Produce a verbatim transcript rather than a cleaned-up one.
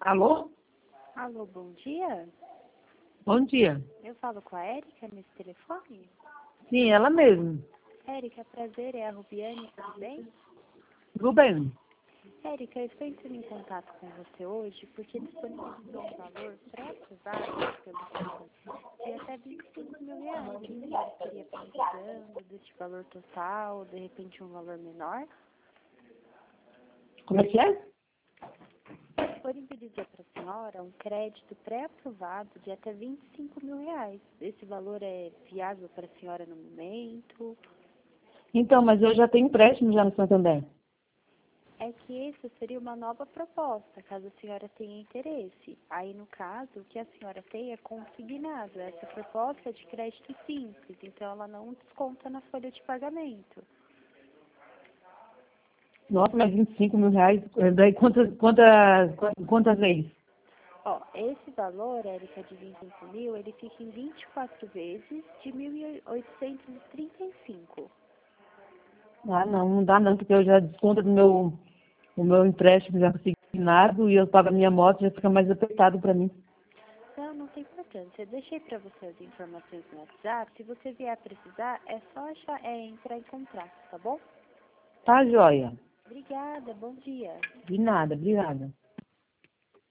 Alô? Alô, bom dia. Bom dia. Eu falo com a Érica nesse telefone? Sim, ela mesma. Érica, prazer, é a Rubiane, tudo bem? Tudo bem? Érica, eu estou entrando em contato com você hoje porque disponibilizou um valor pré-aprovado pelo banco de até vinte e cinco mil reais. A senhora estaria precisando desse valor total, de repente um valor menor? Como é que é? Disponibilizou para a senhora um crédito pré-aprovado de até vinte e cinco mil reais. Esse valor é viável para a senhora no momento? Então, mas eu já tenho empréstimo já no Santander. É que essa seria uma nova proposta, caso a senhora tenha interesse. Aí, no caso, o que a senhora tem é consignado. Essa proposta é de crédito simples, então ela não desconta na folha de pagamento. Nossa, mas vinte e cinco mil reais, eh, daí quantas, quantas, quantas vezes? Ó, esse valor, Érica, de vinte e cinco mil, ele fica em vinte e quatro vezes de mil oitocentos e trinta e cinco. Ah, não, não dá não, porque eu já desconto do meu, o meu empréstimo já consignado e eu pago a minha moto, já fica mais apertado para mim. Não, não tem importância. Eu deixei para você as informações no WhatsApp. Se você vier precisar, é só achar, é, entrar em contato, tá bom? Tá, joia. Obrigada, bom dia. De nada, obrigada.